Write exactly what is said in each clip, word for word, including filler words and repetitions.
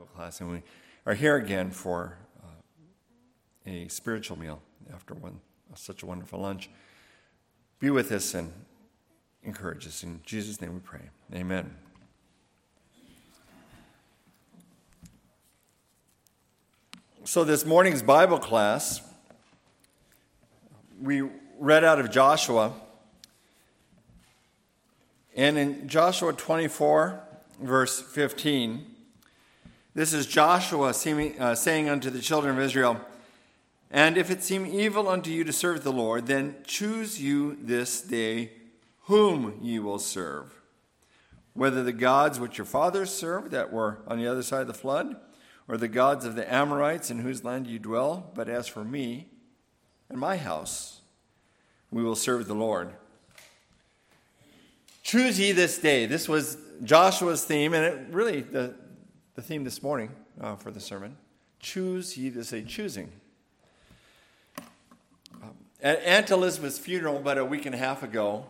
Bible class, and we are here again for uh, a spiritual meal after one such a wonderful lunch. Be with us and encourage us. In Jesus' name we pray. Amen. So this morning's Bible class, we read out of Joshua. And in Joshua twenty-four, verse fifteen, this is Joshua seeming, uh, saying unto the children of Israel, "And if it seem evil unto you to serve the Lord, then choose you this day whom ye will serve, whether the gods which your fathers served that were on the other side of the flood, or the gods of the Amorites in whose land you dwell. But as for me and my house, we will serve the Lord. Choose ye this day." This was Joshua's theme, and it really the, the theme this morning uh, for the sermon. Choose ye this day, choosing. Um, at Aunt Elizabeth's funeral about a week and a half ago,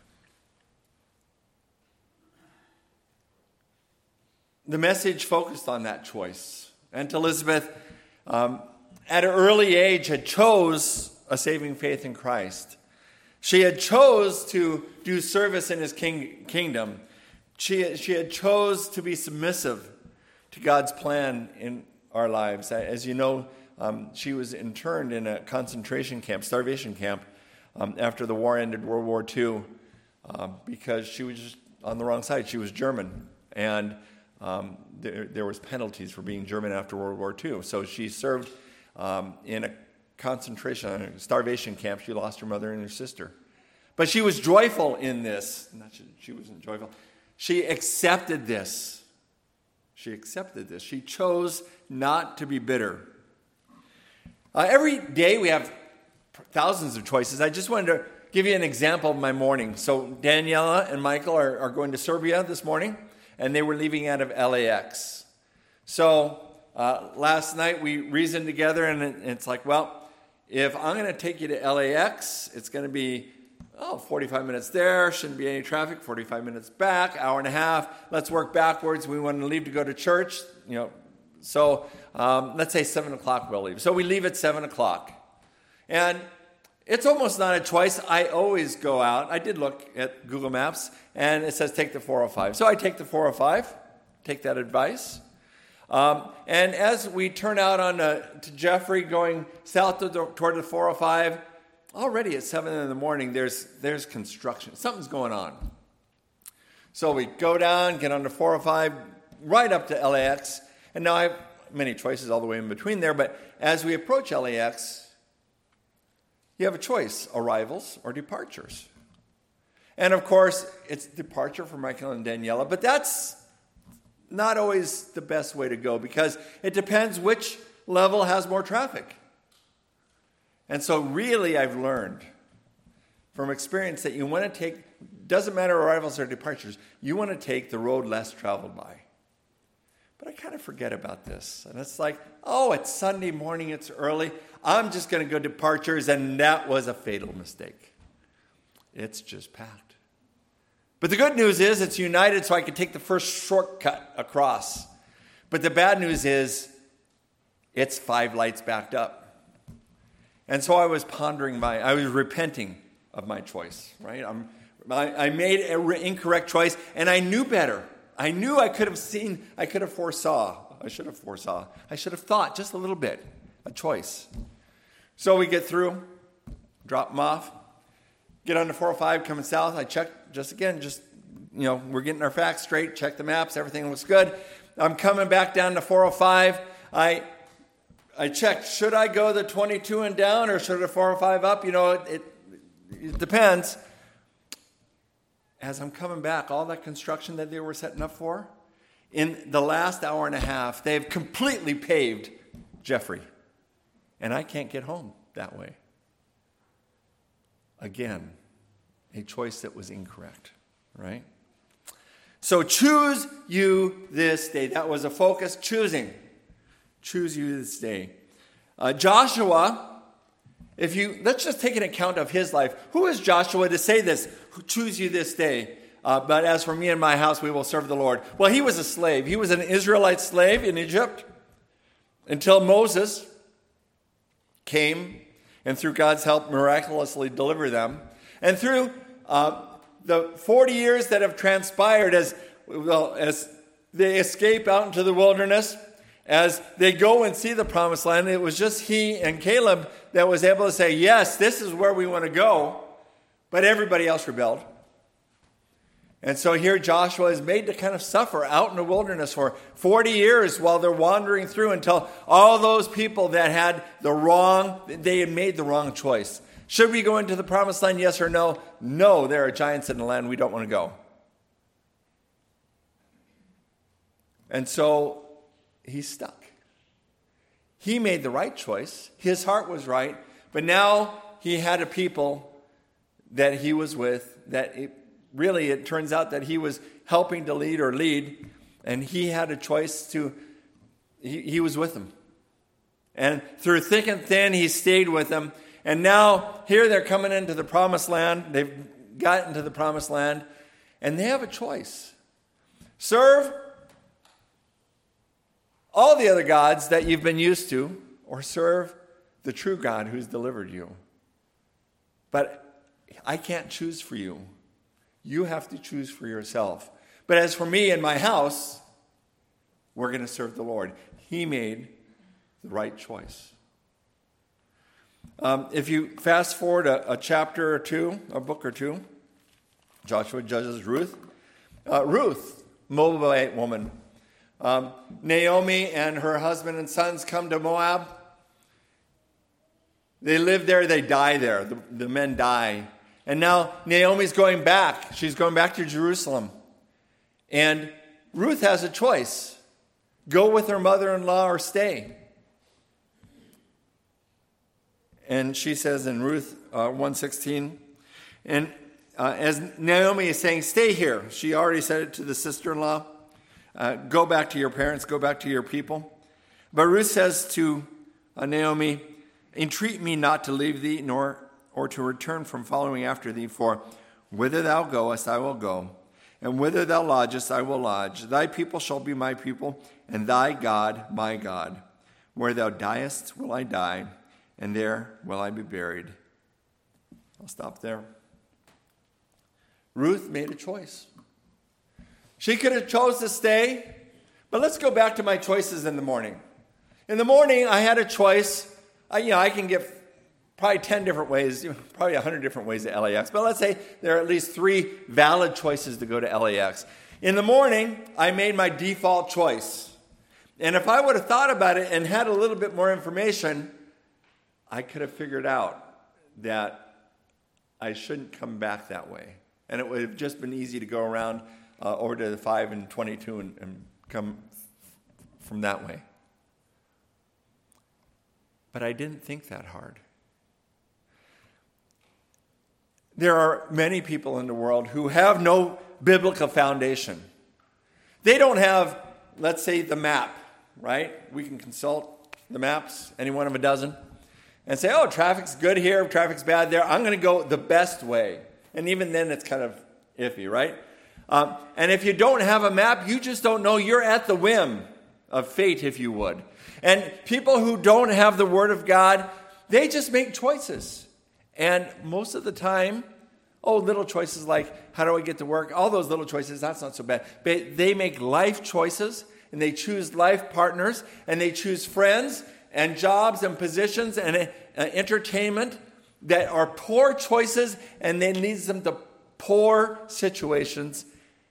the message focused on that choice. Aunt Elizabeth, um, at an early age, had chose a saving faith in Christ. She had chose to do service in his king, kingdom. She, she had chose to be submissive to God's plan in our lives. As you know, um, she was interned in a concentration camp, starvation camp, um, after the war ended, World War Two, uh, because she was just on the wrong side. She was German, and um, there, there was penalties for being German after World War Two. So she served um, in a concentration, a starvation camp. She lost her mother and her sister. But she was joyful in this. Not she, she wasn't joyful. She accepted this. She accepted this. She chose not to be bitter. Uh, every day we have thousands of choices. I just wanted to give you an example of my morning. So Daniela and Michael are, are going to Serbia this morning, and they were leaving out of L A X. So uh, last night we reasoned together, and it, it's like, well, if I'm going to take you to L A X, it's going to be, oh, forty-five minutes there, shouldn't be any traffic, forty-five minutes back, hour and a half. Let's work backwards. We want to leave to go to church, you know. So um, let's say seven o'clock we'll leave. So we leave at seven o'clock. And it's almost not a choice. I always go out. I did look at Google Maps, and it says take the four oh five. So I take the four oh five, take that advice. Um, and as we turn out on uh, to Jeffrey, going south to the, toward the four oh five, already at seven in the morning, there's there's construction. Something's going on. So we go down, get on the four oh five, right up to L A X. And now I have many choices all the way in between there. But as we approach L A X, you have a choice, arrivals or departures. And of course, it's departure for Michael and Daniela. But that's not always the best way to go, because it depends which level has more traffic. And so really I've learned from experience that you want to take, doesn't matter arrivals or departures, you want to take the road less traveled by. But I kind of forget about this. And it's like, oh, it's Sunday morning, it's early, I'm just going to go departures, and that was a fatal mistake. It's just packed. But the good news is it's united, so I can take the first shortcut across. But the bad news is it's five lights backed up. And so I was pondering my, I was repenting of my choice, right? I'm, I, I made an re- incorrect choice, and I knew better. I knew I could have seen, I could have foresaw. I should have foresaw. I should have thought just a little bit, a choice. So we get through, drop them off, get on the four oh five coming south. I check just again, just, you know, we're getting our facts straight, check the maps, everything looks good. I'm coming back down to four oh five. I I checked, should I go the twenty-two and down or should I four oh five up? You know, it, it, it depends. As I'm coming back, all that construction that they were setting up for, in the last hour and a half, they've completely paved Jeffrey. And I can't get home that way. Again, a choice that was incorrect, right? So choose you this day. That was a focus, choosing. Choose you this day. Uh, Joshua, if you, let's just take an account of his life. Who is Joshua to say this? Choose you this day. Uh, but as for me and my house, we will serve the Lord. Well, he was a slave. He was an Israelite slave in Egypt until Moses came and through God's help miraculously delivered them. And through uh, the forty years that have transpired as, well, as they escape out into the wilderness, as they go and see the promised land, it was just he and Caleb that was able to say, yes, this is where we want to go. But everybody else rebelled. And so here Joshua is made to kind of suffer out in the wilderness for forty years while they're wandering through until all those people that had the wrong, they had made the wrong choice. Should we go into the promised land, yes or no? No, there are giants in the land we don't want to go. And so he's stuck. He made the right choice. His heart was right. But now he had a people that he was with that it, really it turns out that he was helping to lead or lead. And he had a choice to, he, he was with them. And through thick and thin, he stayed with them. And now here they're coming into the promised land. They've gotten to the promised land. And they have a choice. Serve all the other gods that you've been used to, or serve the true God who's delivered you. But I can't choose for you. You have to choose for yourself. But as for me and my house, we're going to serve the Lord. He made the right choice. Um, if you fast forward a, a chapter or two, a book or two, Joshua judges Ruth. Uh, Ruth, Moabite woman. Um, Naomi and her husband and sons come to Moab. They live there, they die there. The, the men die. And now Naomi's going back. She's going back to Jerusalem. And Ruth has a choice. Go with her mother-in-law or stay. And she says in Ruth uh, one sixteen, and uh, as Naomi is saying, stay here. She already said it to the sister-in-law. Uh, go back to your parents, go back to your people. But Ruth says to uh, Naomi, entreat me not to leave thee, nor or to return from following after thee, for whither thou goest I will go, and whither thou lodgest I will lodge. Thy people shall be my people, and thy God my God. Where thou diest will I die, and there will I be buried. I'll stop there. Ruth made a choice. She could have chose to stay, but let's go back to my choices in the morning. In the morning, I had a choice. I, you know, I can get probably ten different ways, probably one hundred different ways to L A X, but let's say there are at least three valid choices to go to L A X. In the morning, I made my default choice. And if I would have thought about it and had a little bit more information, I could have figured out that I shouldn't come back that way. And it would have just been easy to go around uh, over to the five and twenty-two and, and come from that way. But I didn't think that hard. There are many people in the world who have no biblical foundation. They don't have, let's say, the map, right? We can consult the maps, any one of a dozen, and say, oh, traffic's good here, traffic's bad there. I'm going to go the best way. And even then, it's kind of iffy, right? Um, and if you don't have a map, you just don't know. You're at the whim of fate, if you would. And people who don't have the Word of God, they just make choices. And most of the time, oh, little choices like, how do I get to work? All those little choices, that's not so bad. But they make life choices, and they choose life partners, and they choose friends and jobs and positions and uh, entertainment that are poor choices, and then leads them to poor situations.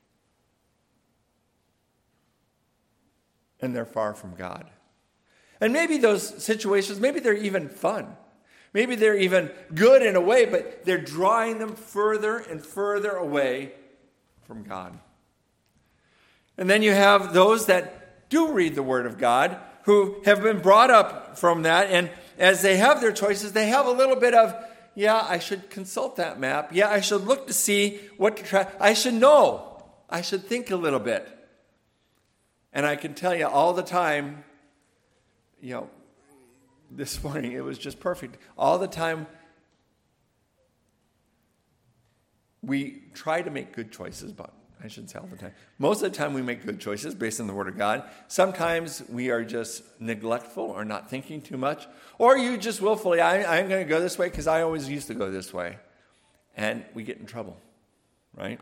And they're far from God. And maybe those situations, maybe they're even fun. Maybe they're even good in a way, but they're drawing them further and further away from God. And then you have those that do read the Word of God, who have been brought up from that, and as they have their choices, they have a little bit of, yeah, I should consult that map. Yeah, I should look to see what to try. I should know. I should think a little bit. And I can tell you all the time, you know, this morning it was just perfect. All the time we try to make good choices, but I shouldn't say all the time. Most of the time we make good choices based on the Word of God. Sometimes we are just neglectful or not thinking too much. Or you just willfully, I, I'm going to go this way because I always used to go this way. And we get in trouble, right?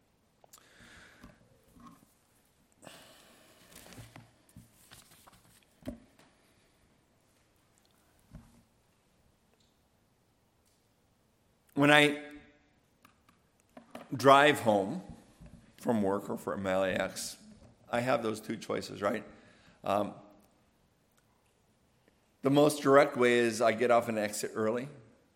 When I drive home from work or from L A X, I have those two choices, right? Um, the most direct way is I get off an exit early,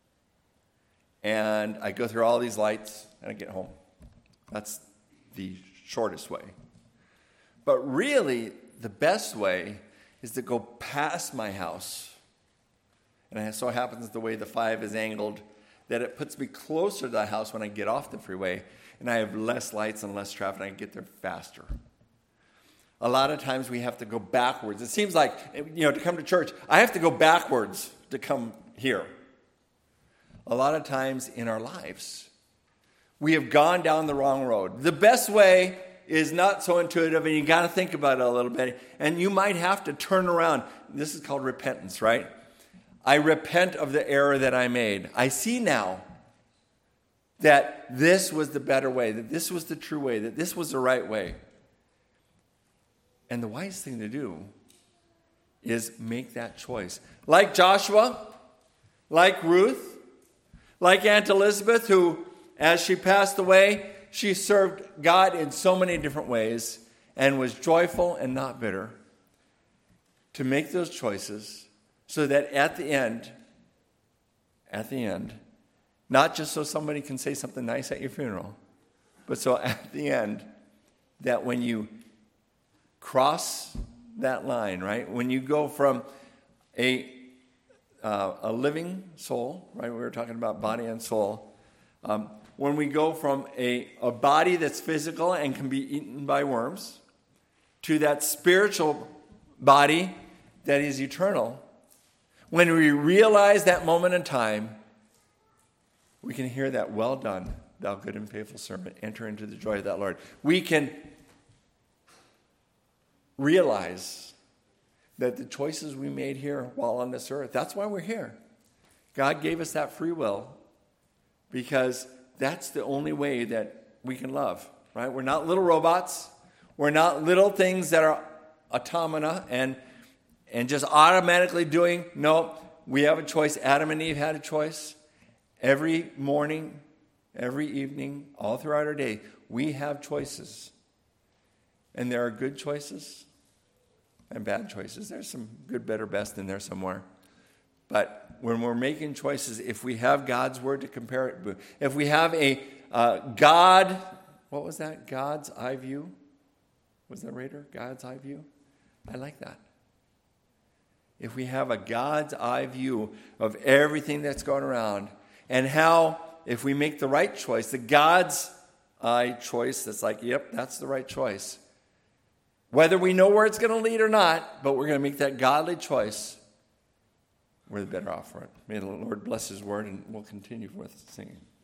and I go through all these lights, and I get home. That's the shortest way. But really, the best way is to go past my house. And it so happens the way the five is angled that it puts me closer to the house when I get off the freeway, and I have less lights and less traffic, and I can get there faster. A lot of times we have to go backwards. It seems like, you know, to come to church, I have to go backwards to come here. A lot of times in our lives, we have gone down the wrong road. The best way is not so intuitive, and you got to think about it a little bit, and you might have to turn around. This is called repentance, right? I repent of the error that I made. I see now that this was the better way, that this was the true way, that this was the right way. And the wise thing to do is make that choice. Like Joshua, like Ruth, like Aunt Elizabeth, who, as she passed away, she served God in so many different ways and was joyful and not bitter. To make those choices so that at the end, at the end, not just so somebody can say something nice at your funeral, but so at the end, that when you cross that line, right? When you go from a uh, a living soul, right? We were talking about body and soul. Um, when we go from a, a body that's physical and can be eaten by worms to that spiritual body that is eternal, when we realize that moment in time, we can hear that, well done, thou good and faithful servant, enter into the joy of that Lord. We can realize that the choices we made here while on this earth, that's why we're here. God gave us that free will because that's the only way that we can love, right? We're not little robots. We're not little things that are automata and and just automatically doing. No, we have a choice. Adam and Eve had a choice. Every morning, every evening, all throughout our day, we have choices. And there are good choices and bad choices. There's some good, better, best in there somewhere. But when we're making choices, if we have God's word to compare it with, if we have a uh, God, what was that? God's eye view? Was that Raider? God's eye view? I like that. If we have a God's eye view of everything that's going around, and how, if we make the right choice, the God's eye choice that's like, yep, that's the right choice. Whether we know where it's going to lead or not, but we're going to make that godly choice, we're the better off for it. May the Lord bless his word, and we'll continue with singing.